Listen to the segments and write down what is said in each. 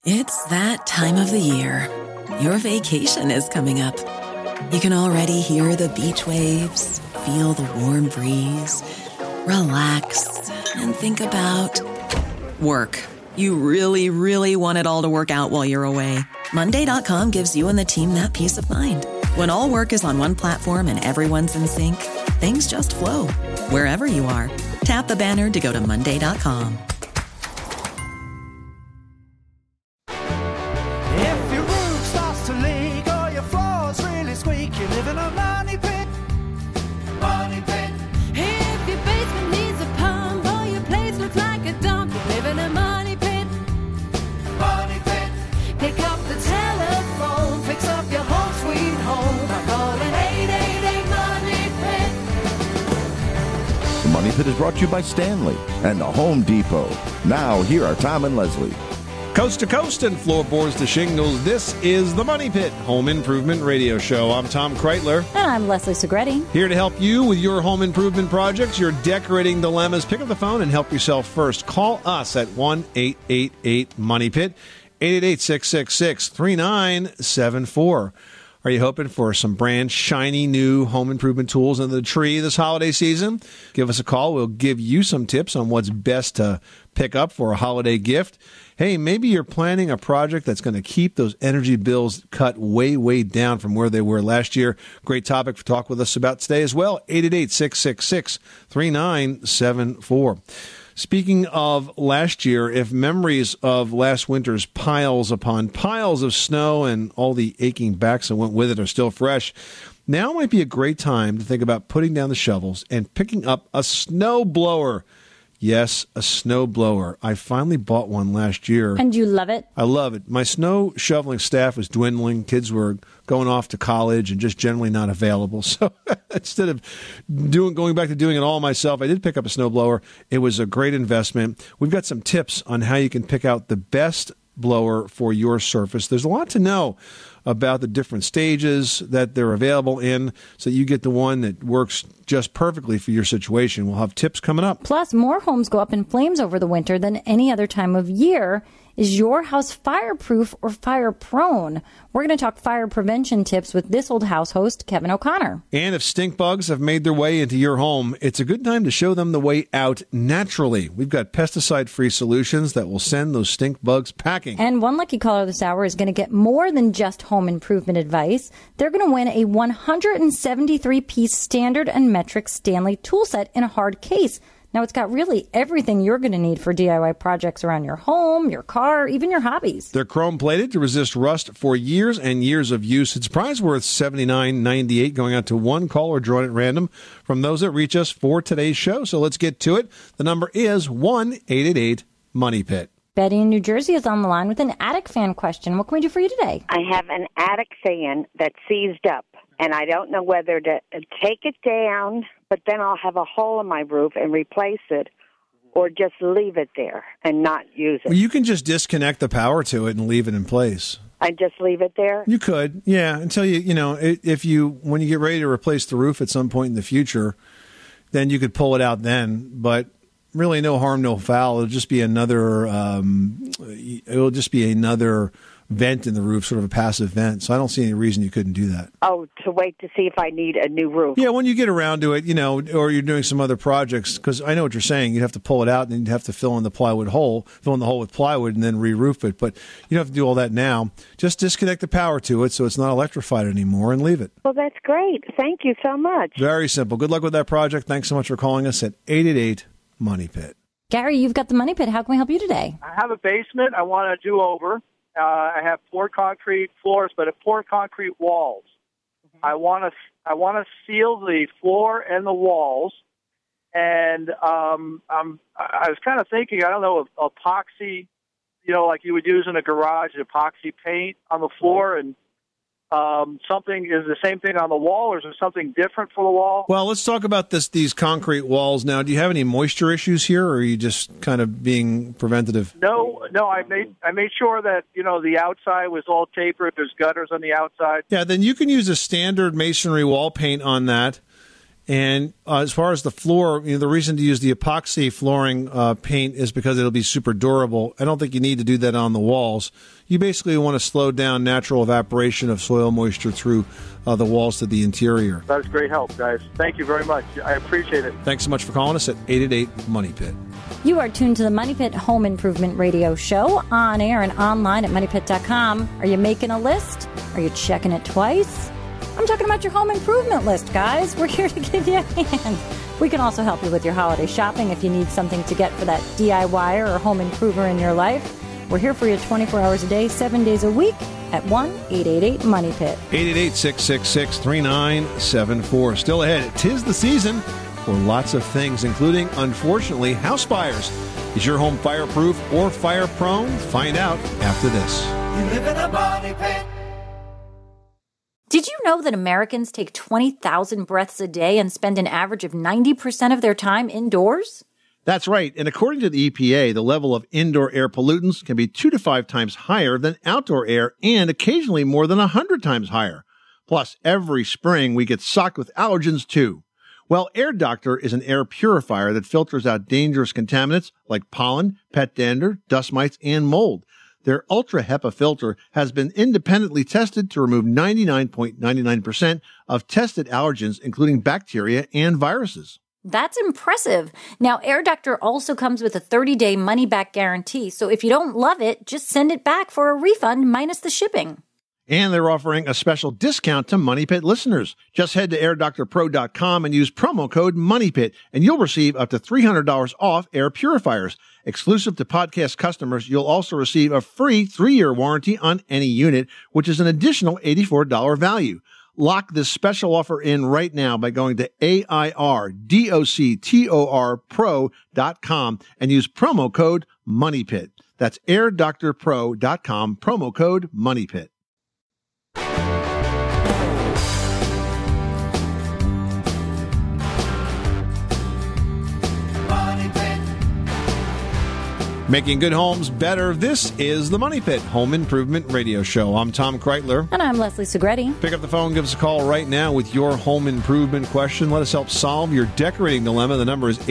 It's that time of the year. Your vacation is coming up. You can already hear the beach waves, feel the warm breeze, relax, and think about work. You really, really want it all to work out while you're away. Monday.com gives you and the team that peace of mind. When all work is on one platform and everyone's in sync, things just flow. Wherever you are, tap the banner to go to Monday.com. If your roof starts to leak or your floor's really squeak, you live in a money pit. Money pit. If your basement needs a pump or your place looks like a dump, you live in a money pit. Money pit. Pick up the telephone, fix up your home sweet home by calling 888 Money Pit. The Money Pit is brought to you by Stanley and the Home Depot. Now, here are Tom and Leslie. Coast to coast and floorboards to shingles, this is the Money Pit Home Improvement Radio Show. I'm Tom Kreitler. And I'm Leslie Segretti. Here to help you with your home improvement projects, your decorating dilemmas. Pick up the phone and help yourself first. Call us at 1-888-MONEY-PIT, 888-666-3974. Are you hoping for some brand shiny new home improvement tools under the tree this holiday season? Give us a call. We'll give you some tips on what's best to pick up for a holiday gift. Hey, maybe you're planning a project that's going to keep those energy bills cut way, way down from where they were last year. Great topic to talk with us about today as well. 888-666-3974. Speaking of last year, if memories of last winter's piles upon piles of snow and all the aching backs that went with it are still fresh, now might be a great time to think about putting down the shovels and picking up a snow blower. Yes, a snow blower. I finally bought one last year. And you love it? I love it. My snow shoveling staff was dwindling. Kids were going off to college and just generally not available. So instead of going back to doing it all myself, I did pick up a snow blower. It was a great investment. We've got some tips on how you can pick out the best blower for your surface. There's a lot to know about the different stages that they're available in so you get the one that works just perfectly for your situation. We'll have tips coming up. Plus, more homes go up in flames over the winter than any other time of year. Is your house fireproof or fire prone? We're going to talk fire prevention tips with This Old House host, Kevin O'Connor. And if stink bugs have made their way into your home, it's a good time to show them the way out naturally. We've got pesticide-free solutions that will send those stink bugs packing. And one lucky caller this hour is going to get more than just home improvement advice. They're going to win a 173-piece standard and metric Stanley tool set in a hard case. Now, it's got really everything you're going to need for DIY projects around your home, your car, even your hobbies. They're chrome-plated to resist rust for years and years of use. It's prize worth $79.98, going out to one caller drawn at random from those that reach us for today's show. So let's get to it. The number is 1-888-MONEY-PIT. Betty in New Jersey is on the line with an attic fan question. What can we do for you today? I have an attic fan that's seized up, and I don't know whether to take it down, but then I'll have a hole in my roof and replace it, or just leave it there and not use it. Well, you can just disconnect the power to it and leave it in place. I just leave it there? You could, yeah, until when you get ready to replace the roof at some point in the future, then you could pull it out then, but really no harm, no foul. It'll just be another vent in the roof, sort of a passive vent. So I don't see any reason you couldn't do that. Oh, to wait to see if I need a new roof. Yeah, when you get around to it, or you're doing some other projects, because I know what you're saying. You'd have to pull it out and then you'd have to fill in the hole with plywood and then re-roof it. But you don't have to do all that now. Just disconnect the power to it so it's not electrified anymore and leave it. Well, that's great. Thank you so much. Very simple. Good luck with that project. Thanks so much for calling us at 888-MONEY-PIT. Gary, you've got the Money Pit. How can we help you today? I have a basement. I want to do over. I have poured concrete floors, but poured concrete walls. I want to seal the floor and the walls. And I was kind of thinking, I don't know, of epoxy, like you would use in a garage, epoxy paint on the floor, and something is the same thing on the wall, or is there something different for the wall? Well, let's talk about these concrete walls now. Do you have any moisture issues here, or are you just kind of being preventative? No. I made sure that the outside was all tapered. There's gutters on the outside. Yeah, then you can use a standard masonry wall paint on that. And as far as the floor, the reason to use the epoxy flooring paint is because it'll be super durable. I don't think you need to do that on the walls. You basically want to slow down natural evaporation of soil moisture through the walls to the interior. That's great help, guys. Thank you very much. I appreciate it. Thanks so much for calling us at 888-MONEY-PIT. You are tuned to the Money Pit Home Improvement Radio Show, on air and online at MoneyPit.com. Are you making a list? Are you checking it twice? I'm talking about your home improvement list, guys. We're here to give you a hand. We can also help you with your holiday shopping if you need something to get for that DIYer or home improver in your life. We're here for you 24 hours a day, 7 days a week at 1-888-MONEY-PIT. 888-666-3974. Still ahead. 'Tis the season for lots of things, including, unfortunately, house fires. Is your home fireproof or fire prone? Find out after this. You live in a money pit. Did you know that Americans take 20,000 breaths a day and spend an average of 90% of their time indoors? That's right. And according to the EPA, the level of indoor air pollutants can be 2 to 5 times higher than outdoor air and occasionally more than 100 times higher. Plus, every spring we get socked with allergens too. Well, Air Doctor is an air purifier that filters out dangerous contaminants like pollen, pet dander, dust mites, and mold. Their Ultra HEPA filter has been independently tested to remove 99.99% of tested allergens, including bacteria and viruses. That's impressive. Now, Air Doctor also comes with a 30-day money-back guarantee, so if you don't love it, just send it back for a refund minus the shipping. And they're offering a special discount to Money Pit listeners. Just head to airdoctorpro.com and use promo code MONEYPIT, and you'll receive up to $300 off air purifiers. Exclusive to podcast customers, you'll also receive a free 3-year warranty on any unit, which is an additional $84 value. Lock this special offer in right now by going to airdoctorpro.com and use promo code MONEYPIT. That's airdoctorpro.com, promo code MONEYPIT. Making good homes better. This is the Money Pit Home Improvement Radio Show. I'm Tom Kreitler. And I'm Leslie Segretti. Pick up the phone, give us a call right now with your home improvement question. Let us help solve your decorating dilemma. The number is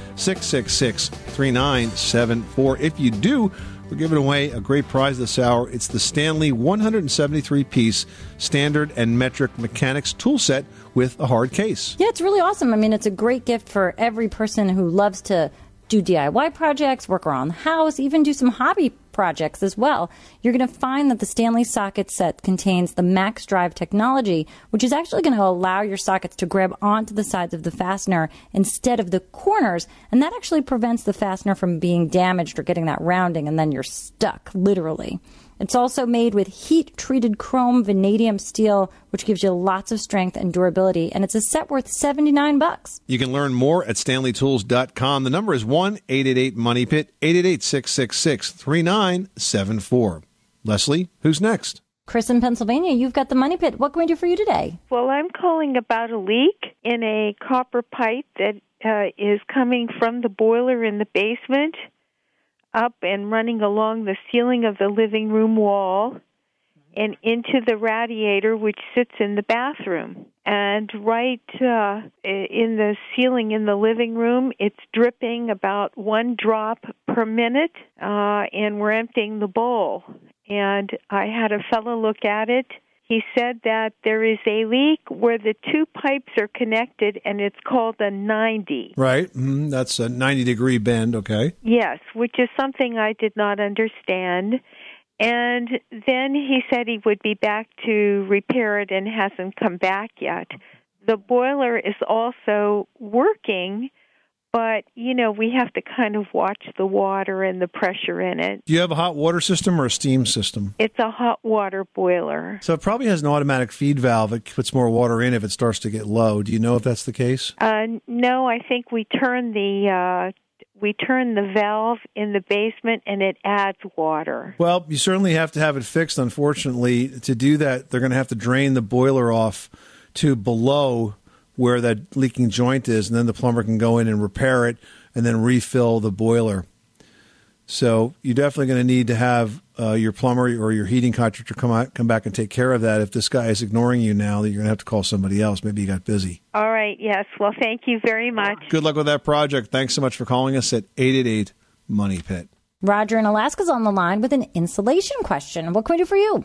888-666-3974. If you do, we're giving away a great prize this hour. It's the Stanley 173-piece standard and metric mechanics tool set with a hard case. Yeah, it's really awesome. I mean, it's a great gift for every person who loves to do DIY projects, work around the house, even do some hobby projects as well. You're going to find that the Stanley socket set contains the Max Drive technology, which is actually going to allow your sockets to grab onto the sides of the fastener instead of the corners, and that actually prevents the fastener from being damaged or getting that rounding, and then you're stuck, literally. It's also made with heat-treated chrome vanadium steel, which gives you lots of strength and durability, and it's a set worth $79. You can learn more at StanleyTools.com. The number is 1-888-MONEYPIT, 888-666-3974. Leslie, who's next? Chris in Pennsylvania, you've got the Money Pit. What can we do for you today? Well, I'm calling about a leak in a copper pipe that is coming from the boiler in the basement up and running along the ceiling of the living room wall and into the radiator, which sits in the bathroom. And right in the ceiling in the living room, it's dripping about 1 drop per minute, and we're emptying the bowl. And I had a fellow look at it. He said that there is a leak where the 2 pipes are connected, and it's called a 90. Right. That's a 90-degree bend, okay. Yes, which is something I did not understand. And then he said he would be back to repair it and hasn't come back yet. The boiler is also working, but, you know, we have to kind of watch the water and the pressure in it. Do you have a hot water system or a steam system? It's a hot water boiler. So it probably has an automatic feed valve that puts more water in if it starts to get low. Do you know if that's the case? No, I think we turn the valve in the basement and it adds water. Well, you certainly have to have it fixed, unfortunately. To do that, they're going to have to drain the boiler off to below where that leaking joint is, and then the plumber can go in and repair it and then refill the boiler. So you're definitely going to need to have your plumber or your heating contractor come back and take care of that. If this guy is ignoring you now, that you're going to have to call somebody else. Maybe you got busy. All right. Yes. Well, thank you very much. Good luck with that project. Thanks so much for calling us at 888-MONEY-PIT. Roger in Alaska's on the line with an insulation question. What can we do for you?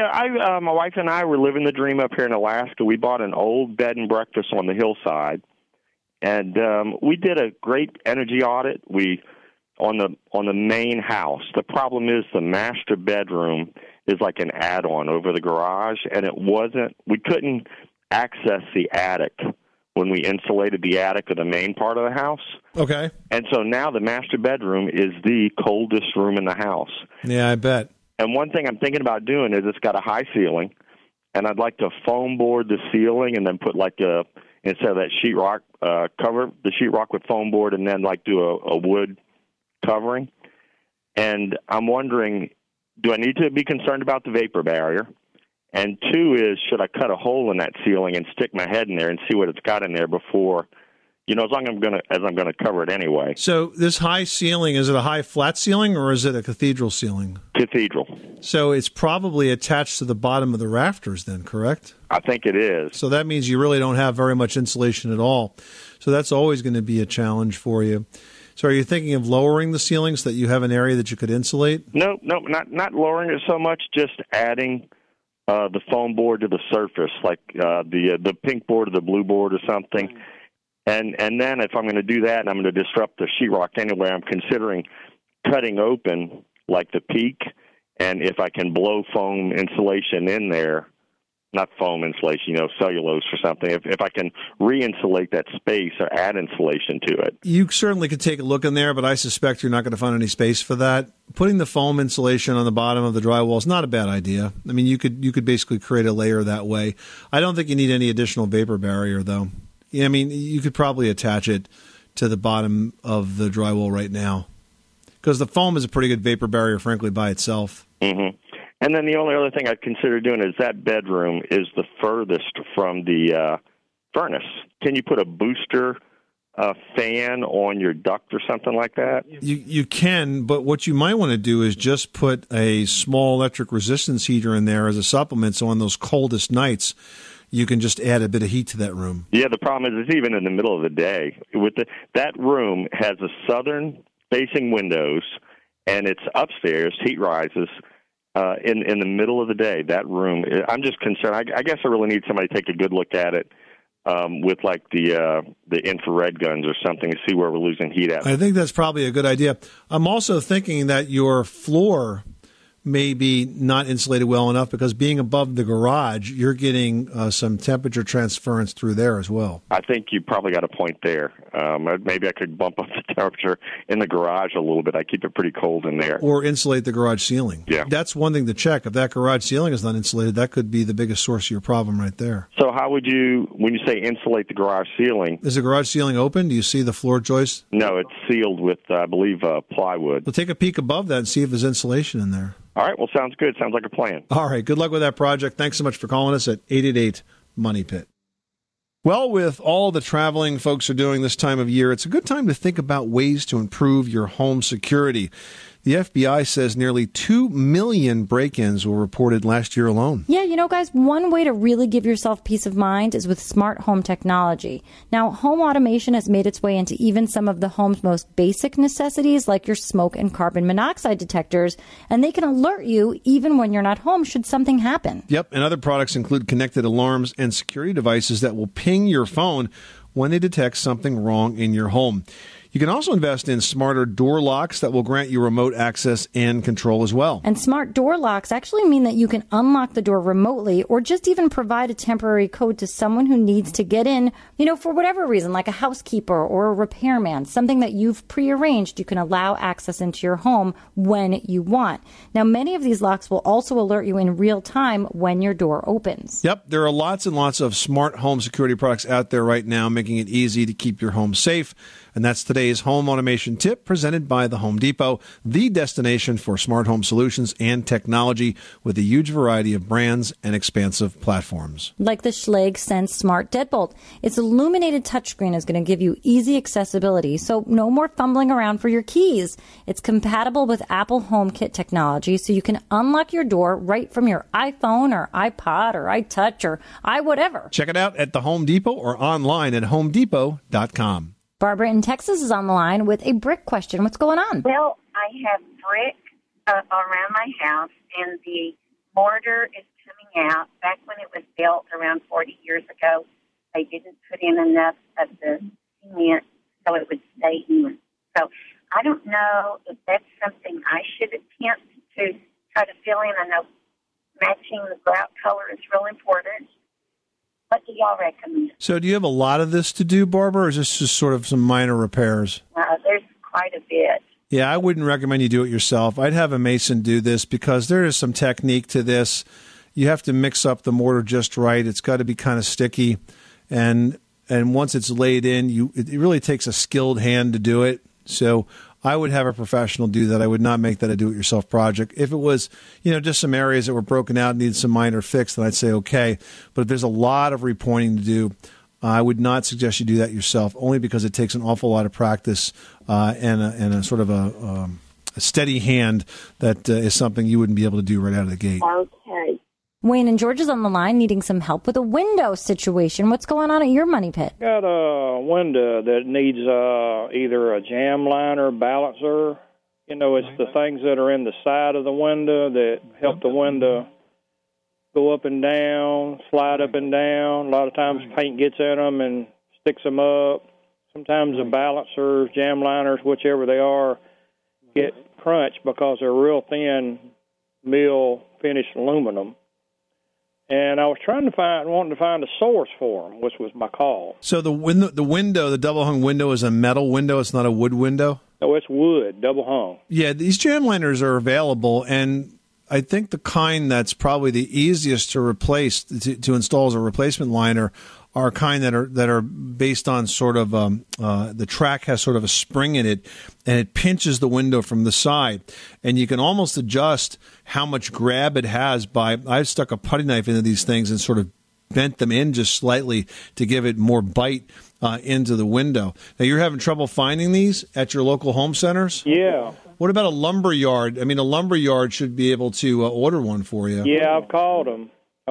My wife and I were living the dream up here in Alaska. We bought an old bed and breakfast on the hillside, and we did a great energy audit. On the main house. The problem is the master bedroom is like an add-on over the garage, and we couldn't access the attic when we insulated the attic of the main part of the house. Okay. And so now the master bedroom is the coldest room in the house. Yeah, I bet. And one thing I'm thinking about doing is it's got a high ceiling, and I'd like to foam board the ceiling and then put instead of that sheetrock cover, the sheetrock with foam board, and then do a wood covering. And I'm wondering, do I need to be concerned about the vapor barrier? And two is, should I cut a hole in that ceiling and stick my head in there and see what it's got in there before, as I'm going to cover it anyway. So this high ceiling, is it a high flat ceiling or is it a cathedral ceiling? Cathedral. So it's probably attached to the bottom of the rafters then, correct? I think it is. So that means you really don't have very much insulation at all. So that's always going to be a challenge for you. So are you thinking of lowering the ceiling so that you have an area that you could insulate? No, not lowering it so much, just adding the foam board to the surface, like the pink board or the blue board or something. And then if I'm going to do that and I'm going to disrupt the sheetrock anyway, I'm considering cutting open like the peak, and if I can blow foam insulation in there, not foam insulation, cellulose or something. If I can re-insulate that space or add insulation to it. You certainly could take a look in there, but I suspect you're not going to find any space for that. Putting the foam insulation on the bottom of the drywall is not a bad idea. I mean, you could basically create a layer that way. I don't think you need any additional vapor barrier, though. I mean, you could probably attach it to the bottom of the drywall right now, because the foam is a pretty good vapor barrier, frankly, by itself. Mm-hmm. And then the only other thing I'd consider doing is that bedroom is the furthest from the furnace. Can you put a booster fan on your duct or something like that? You can, but what you might want to do is just put a small electric resistance heater in there as a supplement, so on those coldest nights, you can just add a bit of heat to that room. Yeah, the problem is it's even in the middle of the day. That room has a southern-facing windows, and it's upstairs, heat rises, in the middle of the day. That room, I'm just concerned. I guess I really need somebody to take a good look at it with the infrared guns or something to see where we're losing heat at. I think that's probably a good idea. I'm also thinking that your floor may be not insulated well enough, because being above the garage, you're getting some temperature transference through there as well. I think you probably got a point there. Maybe I could bump up the temperature in the garage a little bit. I keep it pretty cold in there. Or insulate the garage ceiling. Yeah. That's one thing to check. If that garage ceiling is not insulated, that could be the biggest source of your problem right there. So how would you, when you say insulate the garage ceiling? Is the garage ceiling open? Do you see the floor joist? No, it's sealed with, I believe, plywood. Well, take a peek above that and see if there's insulation in there. All right. Well, sounds good. Sounds like a plan. All right. Good luck with that project. Thanks so much for calling us at 888-MONEY-PIT. Well, with all the traveling folks are doing this time of year, it's a good time to think about ways to improve your home security. The FBI says nearly 2 million break-ins were reported last year alone. Yeah, guys, one way to really give yourself peace of mind is with smart home technology. Now, home automation has made its way into even some of the home's most basic necessities, like your smoke and carbon monoxide detectors, and they can alert you even when you're not home should something happen. Yep, and other products include connected alarms and security devices that will ping your phone when they detect something wrong in your home. You can also invest in smarter door locks that will grant you remote access and control as well. And smart door locks actually mean that you can unlock the door remotely, or just even provide a temporary code to someone who needs to get in, for whatever reason, like a housekeeper or a repairman, something that you've prearranged. You can allow access into your home when you want. Now, many of these locks will also alert you in real time when your door opens. Yep, there are lots and lots of smart home security products out there right now, making it easy to keep your home safe. And that's today's home automation tip presented by the Home Depot, the destination for smart home solutions and technology with a huge variety of brands and expansive platforms. Like the Schlage Sense Smart Deadbolt. Its illuminated touchscreen is going to give you easy accessibility, so no more fumbling around for your keys. It's compatible with Apple HomeKit technology, so you can unlock your door right from your iPhone or iPod or iTouch or iWhatever. Check it out at the Home Depot or online at homedepot.com. Barbara in Texas is on the line with a brick question. What's going on? Well, I have brick around my house, and the mortar is coming out. Back when it was built around 40 years ago, they didn't put in enough of the cement so it would stay in. So I don't know if that's something I should attempt to try to fill in. I know matching the grout color is real important. What do y'all recommend? So do you have a lot of this to do, Barbara, or is this just sort of some minor repairs? There's quite a bit. Yeah, I wouldn't recommend you do it yourself. I'd have a mason do this because there is some technique to this. You have to mix up the mortar just right. It's got to be kind of sticky. And once it's laid in, it really takes a skilled hand to do it. So I would have a professional do that. I would not make that a do-it-yourself project. If it was, just some areas that were broken out and needed some minor fix, then I'd say okay. But if there's a lot of repointing to do, I would not suggest you do that yourself, only because it takes an awful lot of practice and a sort of a steady hand that is something you wouldn't be able to do right out of the gate. Okay. Wayne and George is on the line needing some help with a window situation. What's going on at your money pit? Got a window that needs either a jam liner, balancer. It's the things that are in the side of the window that help the window go up and down, slide up and down. A lot of times paint gets in them and sticks them up. Sometimes the balancers, jam liners, whichever they are, get crunched because they're real thin mill finished aluminum. And I was wanting to find a source for them, which was my call. So the double hung window is a metal window. It's not a wood window. No, it's wood, double hung. Yeah, these jam liners are available, and I think the kind that's probably the easiest to replace to install as a replacement liner are kind that are based on sort of the track has sort of a spring in it, and it pinches the window from the side, and you can almost adjust how much grab it has by. I've stuck a putty knife into these things and sort of bent them in just slightly to give it more bite into the window. Now, you're having trouble finding these at your local home centers? Yeah. What about a lumber yard? I mean, a lumber yard should be able to order one for you. Yeah, I've called them,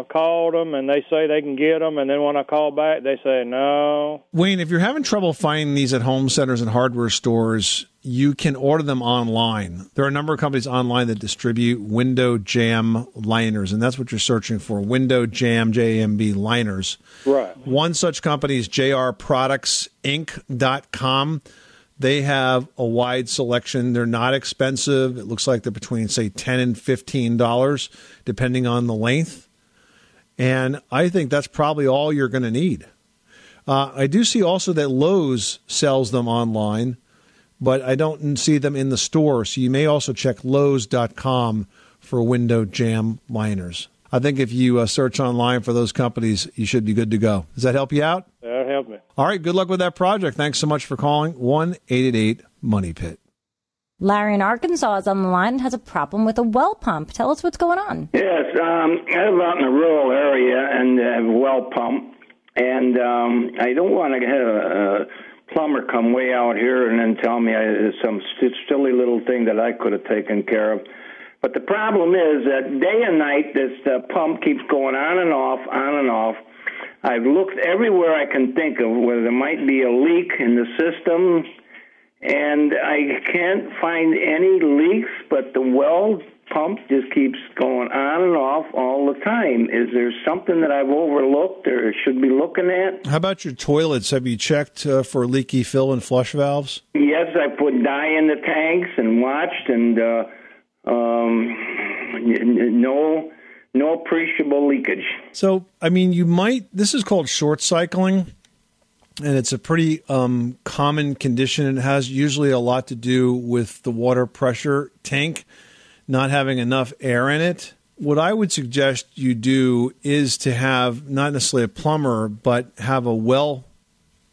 and they say they can get them, and then when I call back, they say no. Wayne, if you're having trouble finding these at home centers and hardware stores, you can order them online. There are a number of companies online that distribute window jam liners, and that's what you're searching for, window jam, J-A-M-B liners. Right. One such company is jrproductsinc.com. They have a wide selection. They're not expensive. It looks like they're between, say, $10 and $15, depending on the length. And I think that's probably all you're going to need. I do see also that Lowe's sells them online, but I don't see them in the store. So you may also check Lowes.com for window jam liners. I think if you search online for those companies, you should be good to go. Does that help you out? That'll help me. All right, good luck with that project. Thanks so much for calling 1-888-MONEY-PIT. Larry in Arkansas is on the line and has a problem with a well pump. Tell us what's going on. Yes, I live out in a rural area and have a well pump, and I don't want to have a plumber come way out here and then tell me some silly little thing that I could have taken care of. But the problem is that day and night this pump keeps going on and off, on and off. I've looked everywhere I can think of where there might be a leak in the system, and I can't find any leaks, but the well pump just keeps going on and off all the time. Is there something that I've overlooked or should be looking at? How about your toilets? Have you checked for leaky fill and flush valves? Yes, I put dye in the tanks and watched, and no appreciable leakage. So, I mean, this is called short cycling, and it's a pretty common condition. It has usually a lot to do with the water pressure tank not having enough air in it. What I would suggest you do is to have not necessarily a plumber, but have a well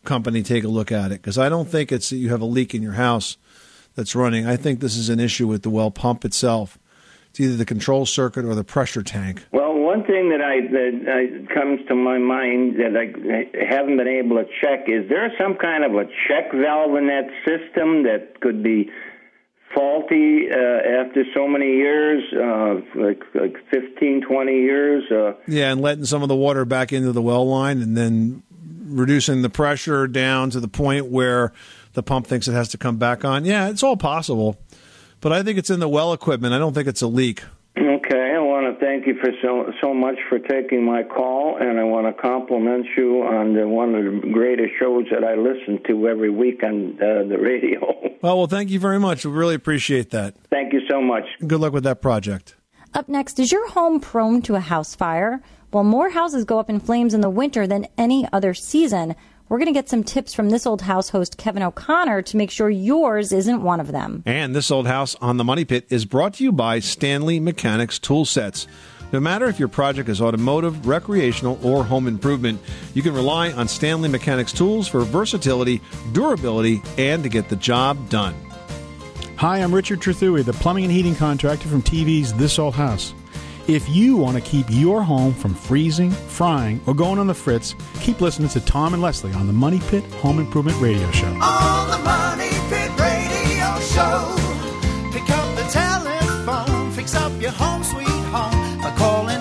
company take a look at it, because I don't think it's that you have a leak in your house that's running. I think this is an issue with the well pump itself. It's either the control circuit or the pressure tank. Well, one thing that comes to my mind that I haven't been able to check, is there some kind of a check valve in that system that could be faulty after so many years, like 15, 20 years? Yeah, and letting some of the water back into the well line and then reducing the pressure down to the point where the pump thinks it has to come back on. Yeah, it's all possible. But I think it's in the well equipment. I don't think it's a leak. Okay, I want to thank you for so much for taking my call, and I want to compliment you on one of the greatest shows that I listen to every week on the radio. Well, thank you very much. We really appreciate that. Thank you so much. Good luck with that project. Up next, is your home prone to a house fire? Well, more houses go up in flames in the winter than any other season. We're going to get some tips from This Old House host Kevin O'Connor to make sure yours isn't one of them. And This Old House on the Money Pit is brought to you by Stanley Mechanics Tool Sets. No matter if your project is automotive, recreational, or home improvement, you can rely on Stanley Mechanics tools for versatility, durability, and to get the job done. Hi, I'm Richard Trethewey, the plumbing and heating contractor from TV's This Old House. If you want to keep your home from freezing, frying, or going on the fritz, keep listening to Tom and Leslie on the Money Pit Home Improvement Radio Show. On the Money Pit Radio Show. Pick up the telephone, fix up your home sweet home by calling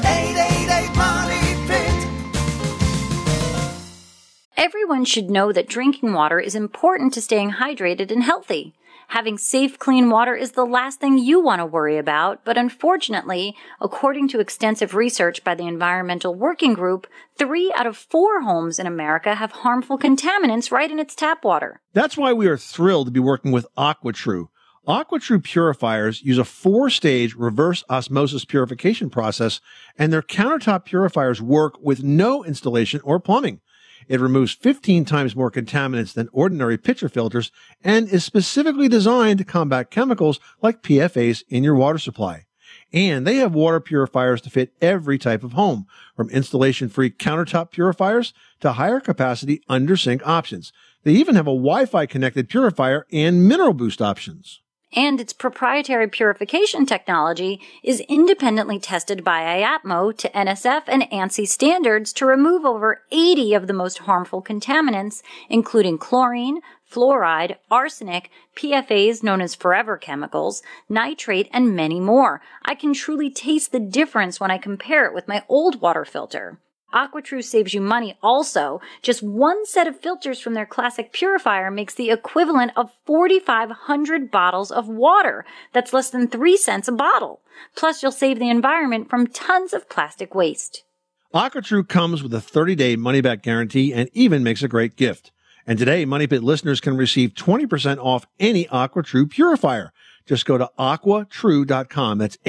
888-MONEY-PIT. Everyone should know that drinking water is important to staying hydrated and healthy. Having safe, clean water is the last thing you want to worry about, but unfortunately, according to extensive research by the Environmental Working Group, 3 out of 4 homes in America have harmful contaminants right in its tap water. That's why we are thrilled to be working with AquaTrue. AquaTrue purifiers use a 4-stage reverse osmosis purification process, and their countertop purifiers work with no installation or plumbing. It removes 15 times more contaminants than ordinary pitcher filters and is specifically designed to combat chemicals like PFAS in your water supply. And they have water purifiers to fit every type of home, from installation-free countertop purifiers to higher capacity under-sink options. They even have a Wi-Fi connected purifier and mineral boost options. And its proprietary purification technology is independently tested by IAPMO to NSF and ANSI standards to remove over 80 of the most harmful contaminants, including chlorine, fluoride, arsenic, PFAS known as forever chemicals, nitrate, and many more. I can truly taste the difference when I compare it with my old water filter. AquaTrue saves you money also. Just one set of filters from their classic purifier makes the equivalent of 4,500 bottles of water. That's less than 3 cents a bottle. Plus, you'll save the environment from tons of plastic waste. AquaTrue comes with a 30-day money-back guarantee and even makes a great gift. And today, Money Pit listeners can receive 20% off any AquaTrue purifier. Just go to AquaTrue.com. That's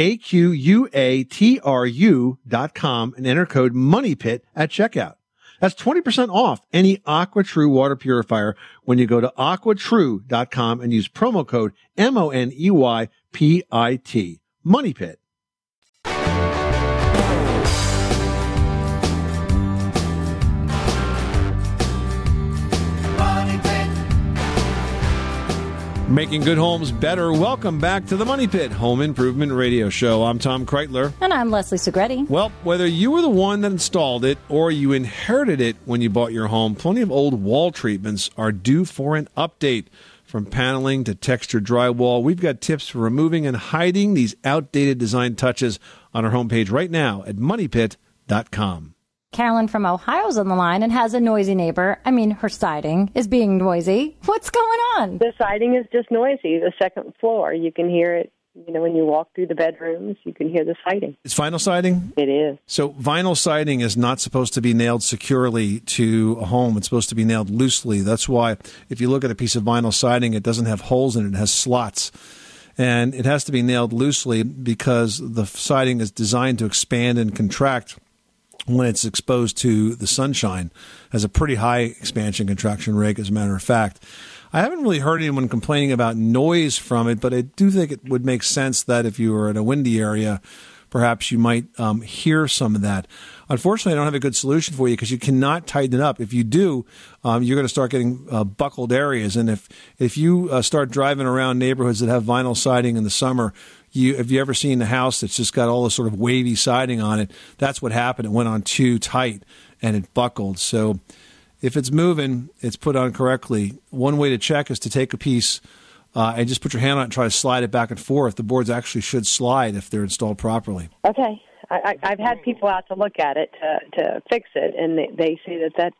AQUATRU.com and enter code MONEYPIT at checkout. That's 20% off any AquaTrue water purifier when you go to AquaTrue.com and use promo code MONEYPIT. Money Pit. Making good homes better. Welcome back to the Money Pit Home Improvement Radio Show. I'm Tom Kreitler. And I'm Leslie Segretti. Well, whether you were the one that installed it or you inherited it when you bought your home, plenty of old wall treatments are due for an update. From paneling to textured drywall, we've got tips for removing and hiding these outdated design touches on our homepage right now at moneypit.com. Carolyn from Ohio's on the line and has a noisy neighbor. I mean, her siding is being noisy. What's going on? The siding is just noisy. The second floor, you can hear it. You know, when you walk through the bedrooms, you can hear the siding. It's vinyl siding? It is. So vinyl siding is not supposed to be nailed securely to a home. It's supposed to be nailed loosely. That's why if you look at a piece of vinyl siding, it doesn't have holes in it. It has slots. And it has to be nailed loosely because the siding is designed to expand and contract when it's exposed to the sunshine. Has a pretty high expansion contraction rate, as a matter of fact. I haven't really heard anyone complaining about noise from it, but I do think it would make sense that if you were in a windy area, perhaps you might hear some of that. Unfortunately, I don't have a good solution for you because you cannot tighten it up. If you do, you're going to start getting buckled areas. And if you start driving around neighborhoods that have vinyl siding in the summer, have you ever seen a house that's just got all this sort of wavy siding on it? That's what happened. It went on too tight and it buckled. So if it's moving, it's put on correctly. One way to check is to take a piece and just put your hand on it and try to slide it back and forth. The boards actually should slide if they're installed properly. Okay. I've had people out to look at it to fix it, and they say that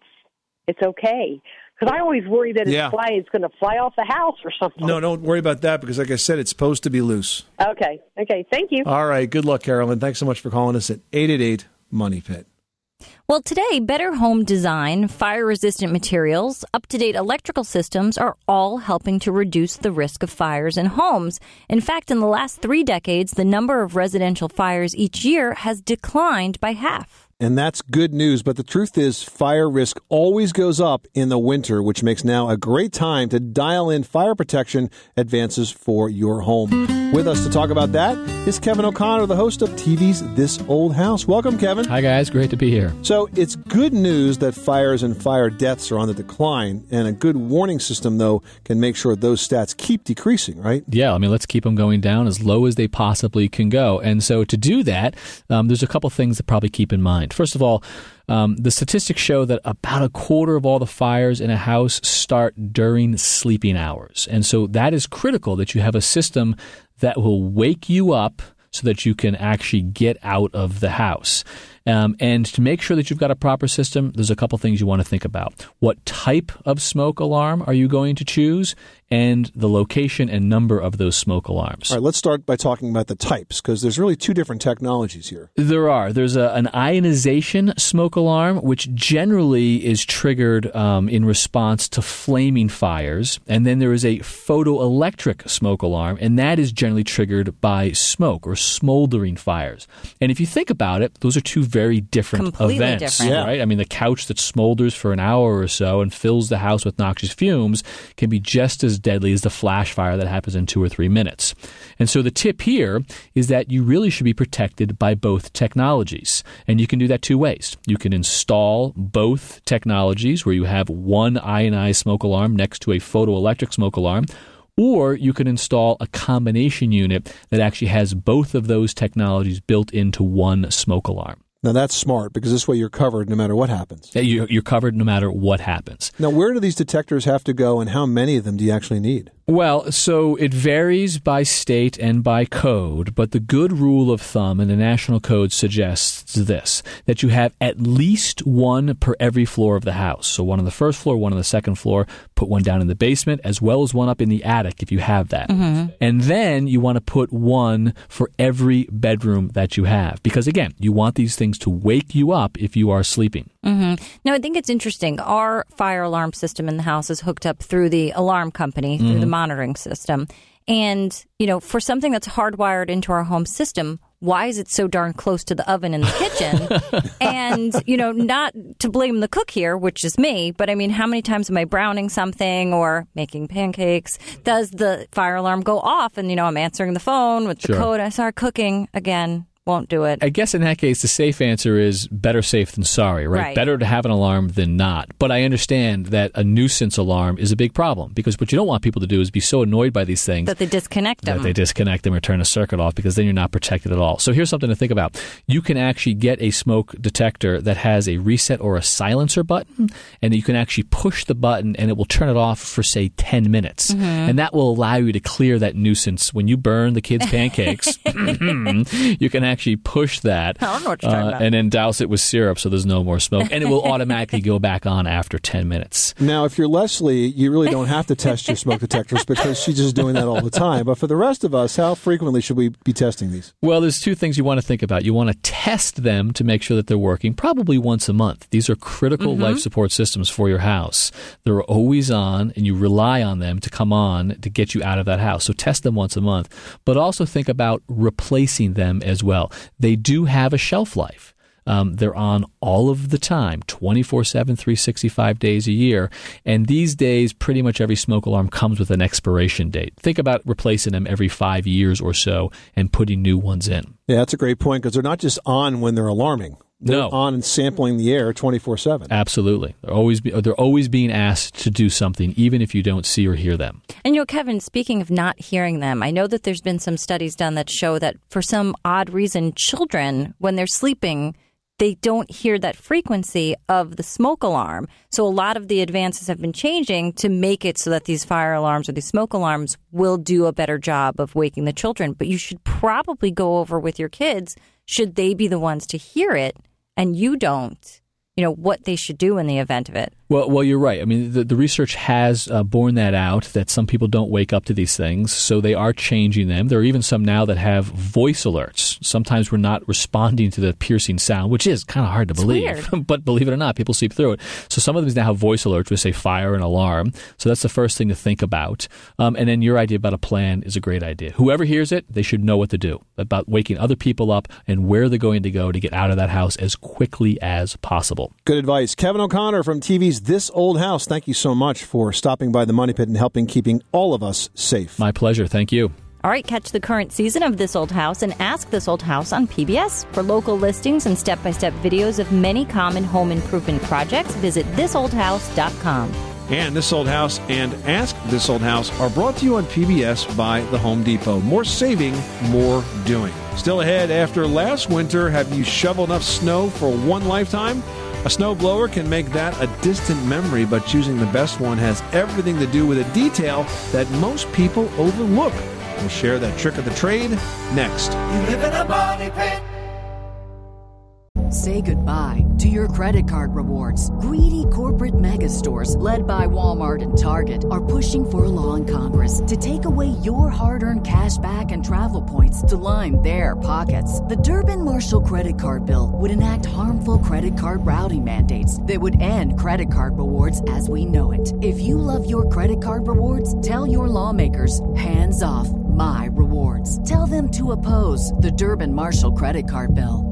it's okay. Because I always worry that it's going to fly off the house or something. No, don't worry about that because, like I said, it's supposed to be loose. Okay. Thank you. All right. Good luck, Carolyn. Thanks so much for calling us at 888-MONEY-PIT. Well, today, better home design, fire-resistant materials, up-to-date electrical systems are all helping to reduce the risk of fires in homes. In fact, in the last 3 decades, the number of residential fires each year has declined by half. And that's good news, but the truth is fire risk always goes up in the winter, which makes now a great time to dial in fire protection advances for your home. With us to talk about that is Kevin O'Connor, the host of TV's This Old House. Welcome, Kevin. Hi, guys. Great to be here. So it's good news that fires and fire deaths are on the decline, and a good warning system, though, can make sure those stats keep decreasing, right? Yeah, I mean, let's keep them going down as low as they possibly can go. And so to do that, there's a couple things to probably keep in mind. First of all, the statistics show that about a quarter of all the fires in a house start during sleeping hours. And so that is critical that you have a system that will wake you up so that you can actually get out of the house. And to make sure that you've got a proper system, there's a couple things you want to think about. What type of smoke alarm are you going to choose? And the location and number of those smoke alarms. All right, let's start by talking about the types, because there's really 2 different technologies here. There are. There's an ionization smoke alarm, which generally is triggered in response to flaming fires. And then there is a photoelectric smoke alarm, and that is generally triggered by smoke or smoldering fires. And if you think about it, those are 2 very different Completely events, different. right? I mean, the couch that smolders for an hour or so and fills the house with noxious fumes can be just as deadly as the flash fire that happens in 2 or 3 minutes. And so the tip here is that you really should be protected by both technologies. And you can do that 2 ways. You can install both technologies where you have one ionized smoke alarm next to a photoelectric smoke alarm, or you can install a combination unit that actually has both of those technologies built into one smoke alarm. Now, that's smart because this way you're covered no matter what happens. You're covered no matter what happens. Now, where do these detectors have to go, and how many of them do you actually need? Well, so it varies by state and by code, but the good rule of thumb in the national code suggests this, that you have at least one per every floor of the house. So one on the first floor, one on the second floor, put one down in the basement, as well as one up in the attic if you have that. Mm-hmm. And then you want to put one for every bedroom that you have. Because again, you want these things to wake you up if you are sleeping. Mm-hmm. Now, I think it's interesting. Our fire alarm system in the house is hooked up through the alarm company, through the monitoring system. And, you know, for something that's hardwired into our home system, why is it so darn close to the oven in the kitchen? And, you know, not to blame the cook here, which is me, but I mean, how many times am I browning something or making pancakes? Does the fire alarm go off? And, you know, I'm answering the phone with the code. I start cooking again. Won't do it. I guess in that case, the safe answer is better safe than sorry, right? Better to have an alarm than not. But I understand that a nuisance alarm is a big problem because what you don't want people to do is be so annoyed by these things that they disconnect them. Or turn a circuit off because then you're not protected at all. So here's something to think about. You can actually get a smoke detector that has a reset or a silencer button, and you can actually push the button and it will turn it off for, say, 10 minutes. Mm-hmm. And that will allow you to clear that nuisance. When you burn the kids' pancakes, you can actually push that I don't know what you're talking about. And then douse it with syrup so there's no more smoke. And it will automatically go back on after 10 minutes. Now, if you're Leslie, you really don't have to test your smoke detectors because she's just doing that all the time. But for the rest of us, how frequently should we be testing these? Well, there's 2 things you want to think about. You want to test them to make sure that they're working, probably once a month. These are critical life support systems for your house. They're always on, and you rely on them to come on to get you out of that house. So test them once a month. But also think about replacing them as well. They do have a shelf life. They're on all of the time, 24/7, 365 days a year. And these days, pretty much every smoke alarm comes with an expiration date. Think about replacing them every 5 years or so and putting new ones in. Yeah, that's a great point, because they're not just on when they're alarming. They're on and sampling the air 24/7. Absolutely. They're always being asked to do something, even if you don't see or hear them. And, Kevin, speaking of not hearing them, I know that there's been some studies done that show that for some odd reason, children, when they're sleeping, they don't hear that frequency of the smoke alarm. So a lot of the advances have been changing to make it so that these fire alarms or these smoke alarms will do a better job of waking the children. But you should probably go over with your kids, should they be the ones to hear it and you don't, what they should do in the event of it. Well, you're right. I mean, the research has borne that out, that some people don't wake up to these things, so they are changing them. There are even some now that have voice alerts. Sometimes we're not responding to the piercing sound, which is kind of hard to believe. But believe it or not, people sleep through it. So some of them now have voice alerts which say fire and alarm. So that's the first thing to think about. And then your idea about a plan is a great idea. Whoever hears it, they should know what to do about waking other people up and where they're going to go to get out of that house as quickly as possible. Good advice. Kevin O'Connor from TV's This Old House, thank you so much for stopping by the Money Pit and helping keeping all of us safe. My pleasure. Thank you. All right, catch the current season of This Old House and Ask This Old House on PBS. For local listings and step-by-step videos of many common home improvement projects, visit thisoldhouse.com. And This Old House and Ask This Old House are brought to you on PBS by The Home Depot. More saving, more doing. Still ahead, after last winter, have you shoveled enough snow for one lifetime? A snowblower can make that a distant memory, but choosing the best one has everything to do with a detail that most people overlook. We'll share that trick of the trade next. You live in a money pit. Say goodbye to your credit card rewards. Greedy corporate mega stores, led by Walmart and Target, are pushing for a law in Congress to take away your hard-earned cash back and travel points to line their pockets. The Durbin-Marshall credit card bill would enact harmful credit card routing mandates that would end credit card rewards as we know it. If you love your credit card rewards, tell your lawmakers, hands off my rewards. Tell them to oppose the Durbin-Marshall credit card bill.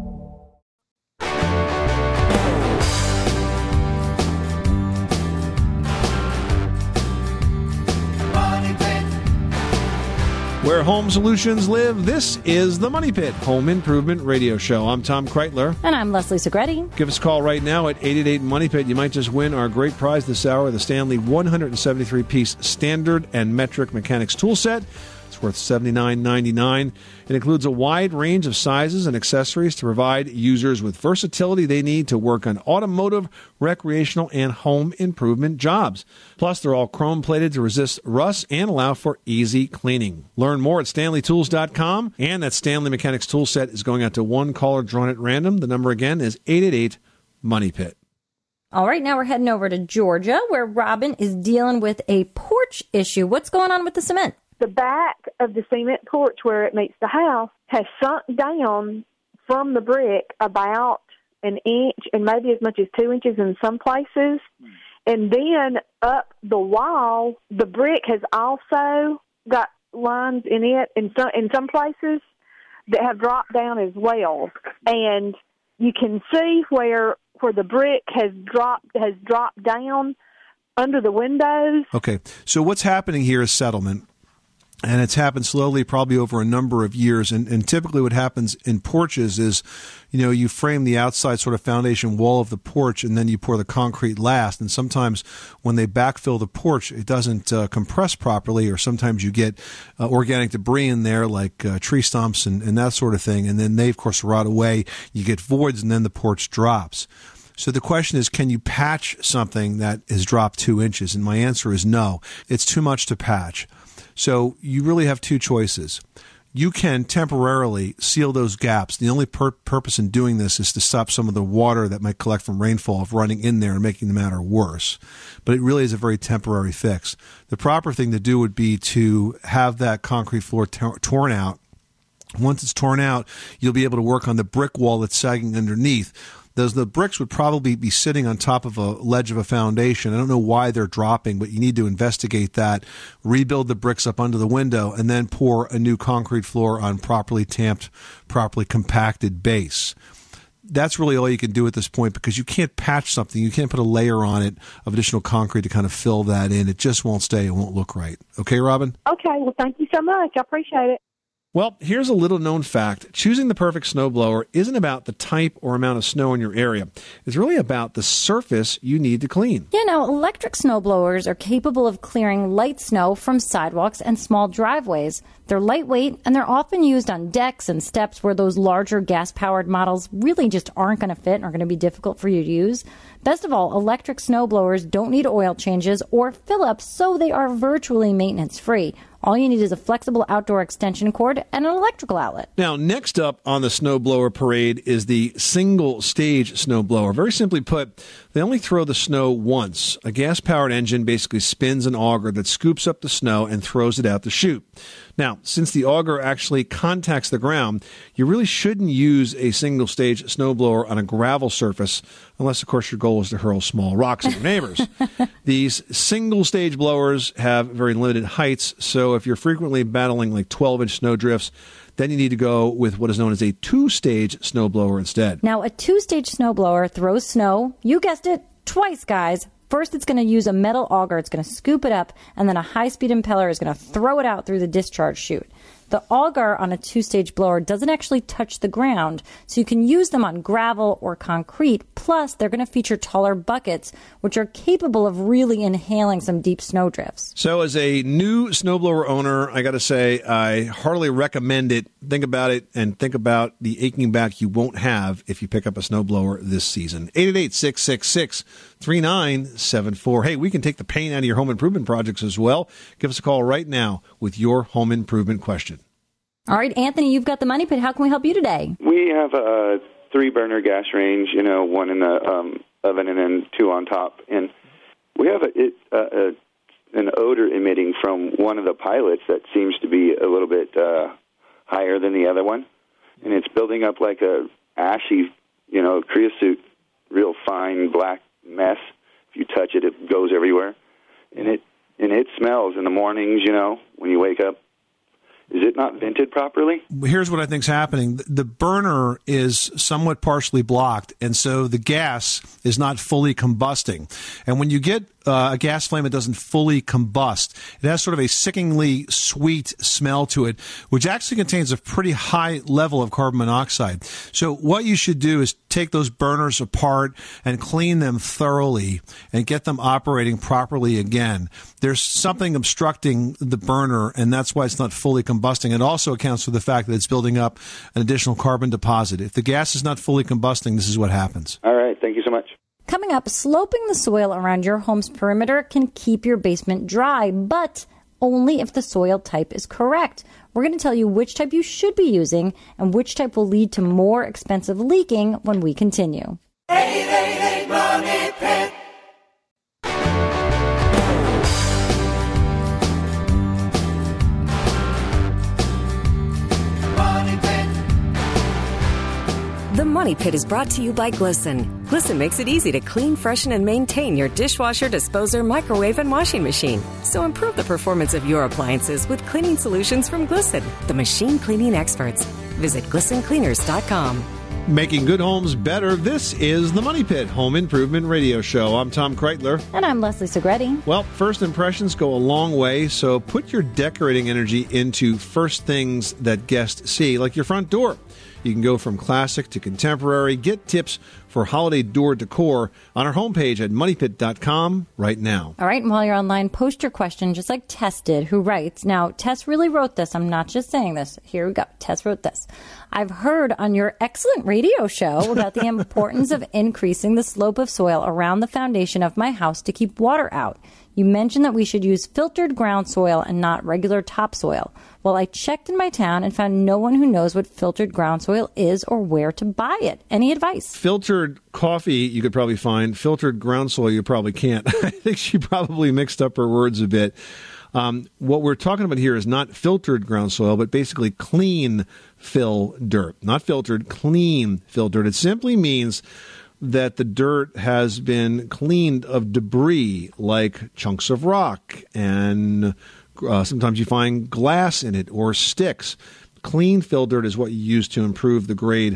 Where home solutions live, this is the Money Pit Home Improvement Radio Show. I'm Tom Kreitler. And I'm Leslie Segretti. Give us a call right now at 888-MONEY-PIT. You might just win our great prize this hour, the Stanley 173-piece Standard and Metric Mechanics Tool Set. It's worth $79.99. It includes a wide range of sizes and accessories to provide users with versatility they need to work on automotive, recreational, and home improvement jobs. Plus, they're all chrome-plated to resist rust and allow for easy cleaning. Learn more at StanleyTools.com. And that Stanley Mechanics Tool Set is going out to one caller drawn at random. The number again is 888-MONEY-PIT. All right, now we're heading over to Georgia, where Robin is dealing with a porch issue. What's going on with the cement? The back of the cement porch where it meets the house has sunk down from the brick about an inch and maybe as much as 2 inches in some places. And then up the wall, the brick has also got lines in it in some places that have dropped down as well. And you can see where the brick has dropped down under the windows. Okay, so what's happening here is settlement. And it's happened slowly, probably over a number of years. And typically what happens in porches is, you frame the outside sort of foundation wall of the porch and then you pour the concrete last. And sometimes when they backfill the porch, it doesn't compress properly, or sometimes you get organic debris in there like tree stumps and that sort of thing. And then they, of course, rot away. You get voids and then the porch drops. So the question is, can you patch something that has dropped 2 inches? And my answer is no. It's too much to patch. So you really have two choices. You can temporarily seal those gaps. The only purpose in doing this is to stop some of the water that might collect from rainfall of running in there and making the matter worse. But it really is a very temporary fix. The proper thing to do would be to have that concrete floor torn out. Once it's torn out, you'll be able to work on the brick wall that's sagging underneath. The bricks would probably be sitting on top of a ledge of a foundation. I don't know why they're dropping, but you need to investigate that, rebuild the bricks up under the window, and then pour a new concrete floor on properly tamped, properly compacted base. that's really all you can do at this point, because you can't patch something. You can't put a layer on it of additional concrete to kind of fill that in. It just won't stay. It won't look right. Okay, Robin? Okay, well, thank you so much. I appreciate it. Well, here's a little-known fact. Choosing the perfect snowblower isn't about the type or amount of snow in your area. It's really about the surface you need to clean. Yeah, now, electric snowblowers are capable of clearing light snow from sidewalks and small driveways. They're lightweight, and they're often used on decks and steps where those larger gas-powered models really just aren't going to fit and are going to be difficult for you to use. Best of all, electric snowblowers don't need oil changes or fill-ups, so they are virtually maintenance-free. All you need is a flexible outdoor extension cord and an electrical outlet. Now, next up on the snowblower parade is the single-stage snowblower. Very simply put, they only throw the snow once. A gas-powered engine basically spins an auger that scoops up the snow and throws it out the chute. Now, since the auger actually contacts the ground, you really shouldn't use a single-stage snowblower on a gravel surface, unless, of course, your goal is to hurl small rocks at your neighbors. These single-stage blowers have very limited heights, so if you're frequently battling like 12-inch snow drifts, then you need to go with what is known as a two-stage snowblower instead. Now, a two-stage snowblower throws snow, you guessed it, twice, guys. First, it's going to use a metal auger. It's going to scoop it up, and then a high-speed impeller is going to throw it out through the discharge chute. The auger on a two-stage blower doesn't actually touch the ground, so you can use them on gravel or concrete. Plus, they're going to feature taller buckets, which are capable of really inhaling some deep snow drifts. So as a new snowblower owner, I got to say, I heartily recommend it. Think about it, and think about the aching back you won't have if you pick up a snowblower this season. 888-666-3974. Hey, we can take the pain out of your home improvement projects as well. Give us a call right now with your home improvement question. All right, Anthony, you've got the money pit. How can we help you today? We have a 3-burner gas range, one in the oven and then 2 on top. And we have an odor emitting from one of the pilots that seems to be a little bit higher than the other one. And it's building up like a ashy, creosote, real fine black mess. If you touch it, it goes everywhere. And it smells in the mornings, when you wake up. Is it not vented properly? Here's what I think's happening. The burner is somewhat partially blocked, and so the gas is not fully combusting. And when you get a gas flame that doesn't fully combust, it has sort of a sickeningly sweet smell to it, which actually contains a pretty high level of carbon monoxide. So what you should do is take those burners apart and clean them thoroughly and get them operating properly again. There's something obstructing the burner, and that's why it's not fully combusting. It also accounts for the fact that it's building up an additional carbon deposit. If the gas is not fully combusting, this is what happens. All right. Thank you so much. Coming up, sloping the soil around your home's perimeter can keep your basement dry, but only if the soil type is correct. We're going to tell you which type you should be using and which type will lead to more expensive leaking when we continue. 888 Money Pit. The Money Pit is brought to you by Glisten. Glisten makes it easy to clean, freshen, and maintain your dishwasher, disposer, microwave, and washing machine. So improve the performance of your appliances with cleaning solutions from Glisten, the machine cleaning experts. Visit GlistenCleaners.com. Making good homes better. This is the Money Pit Home Improvement Radio Show. I'm Tom Kreitler. And I'm Leslie Segretti. Well, first impressions go a long way, so put your decorating energy into first things that guests see, like your front door. You can go from classic to contemporary. Get tips for holiday door decor on our homepage at moneypit.com right now. All right, and while you're online, post your question, just like Tess did, who writes, now, Tess really wrote this. I'm not just saying this. Here we go. Tess wrote this. I've heard on your excellent radio show about the importance of increasing the slope of soil around the foundation of my house to keep water out. You mentioned that we should use filtered ground soil and not regular topsoil. Well, I checked in my town and found no one who knows what filtered ground soil is or where to buy it. Any advice? Filtered coffee you could probably find. Filtered ground soil you probably can't. I think she probably mixed up her words a bit. What we're talking about here is not filtered ground soil, but basically clean fill dirt. Not filtered, clean fill dirt. It simply means that the dirt has been cleaned of debris like chunks of rock, and sometimes you find glass in it or sticks. Clean fill dirt is what you use to improve the grade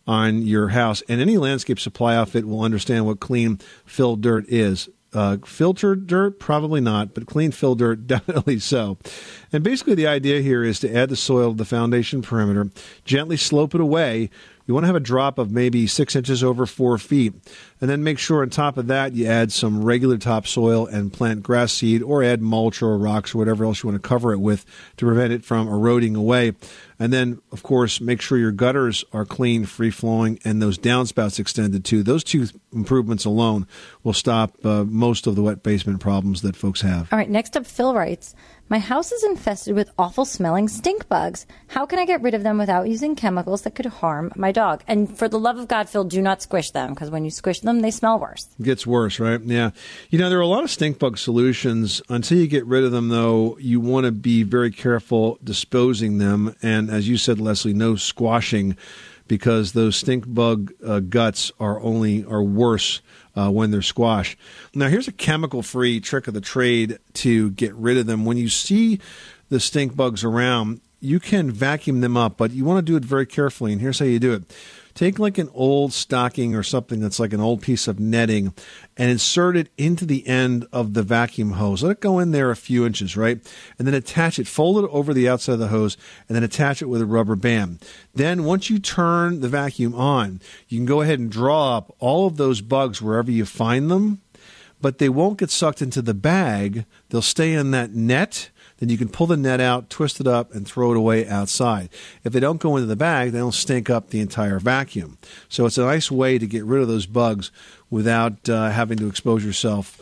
on your house. And any landscape supply outfit will understand what clean fill dirt is. Filtered dirt, probably not, but clean fill dirt, definitely so. And basically the idea here is to add the soil to the foundation perimeter, gently slope it away. You want to have a drop of maybe 6 inches over 4 feet. And then make sure on top of that you add some regular topsoil and plant grass seed or add mulch or rocks or whatever else you want to cover it with to prevent it from eroding away. And then, of course, make sure your gutters are clean, free-flowing, and those downspouts extended too. Those two improvements alone will stop most of the wet basement problems that folks have. All right, next up, Phil writes, my house is infested with awful-smelling stink bugs. How can I get rid of them without using chemicals that could harm my dog? And for the love of God, Phil, do not squish them, because when you squish them, they smell worse. It gets worse, right? Yeah. You know, there are a lot of stink bug solutions. Until you get rid of them, though, you want to be very careful disposing them. And as you said, Leslie, no squashing, because those stink bug guts are worse when they're squashed. Now, here's a chemical-free trick of the trade to get rid of them. When you see the stink bugs around, you can vacuum them up, but you want to do it very carefully, and here's how you do it. Take like an old stocking or something that's like an old piece of netting and insert it into the end of the vacuum hose. Let it go in there a few inches, right? And then attach it, fold it over the outside of the hose, and then attach it with a rubber band. Then once you turn the vacuum on, you can go ahead and draw up all of those bugs wherever you find them, but they won't get sucked into the bag. They'll stay in that net. Then you can pull the net out, twist it up, and throw it away outside. If they don't go into the bag, they don't stink up the entire vacuum. So it's a nice way to get rid of those bugs without having to expose yourself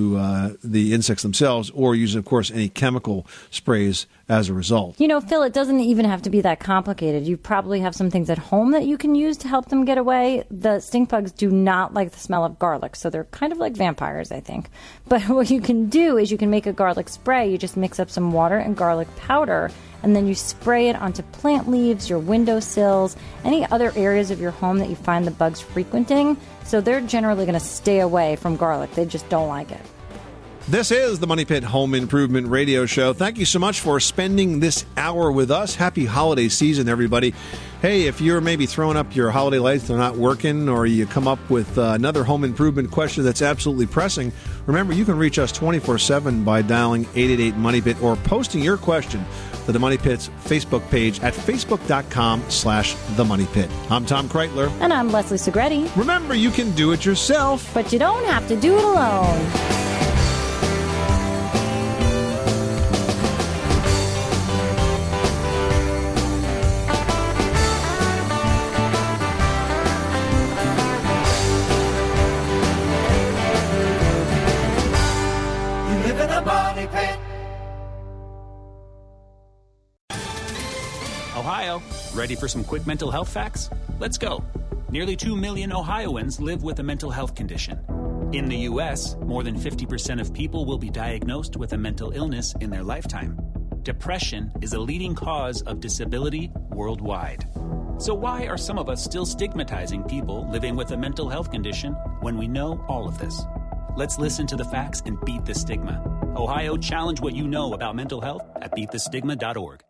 to the insects themselves or use, of course, any chemical sprays as a result. You know, Phil, it doesn't even have to be that complicated. You probably have some things at home that you can use to help them get away. The stink bugs do not like the smell of garlic, so they're kind of like vampires, I think. But what you can do is you can make a garlic spray. You just mix up some water and garlic powder, and then you spray it onto plant leaves, your windowsills, any other areas of your home that you find the bugs frequenting. So they're generally going to stay away from garlic. They just don't like it. This is the Money Pit Home Improvement Radio Show. Thank you so much for spending this hour with us. Happy holiday season, everybody. Hey, if you're maybe throwing up your holiday lights, they're not working, or you come up with another home improvement question that's absolutely pressing, remember, you can reach us 24/7 by dialing 888-MONEY-PIT or posting your question to the Money Pit's Facebook page at facebook.com/The Money Pit. I'm Tom Kreitler. And I'm Leslie Segretti. Remember, you can do it yourself, but you don't have to do it alone. Ohio, ready for some quick mental health facts? Let's go. Nearly 2 million Ohioans live with a mental health condition. In the U.S., more than 50% of people will be diagnosed with a mental illness in their lifetime. Depression is a leading cause of disability worldwide. So why are some of us still stigmatizing people living with a mental health condition when we know all of this? Let's listen to the facts and beat the stigma. Ohio, challenge what you know about mental health at beatthestigma.org.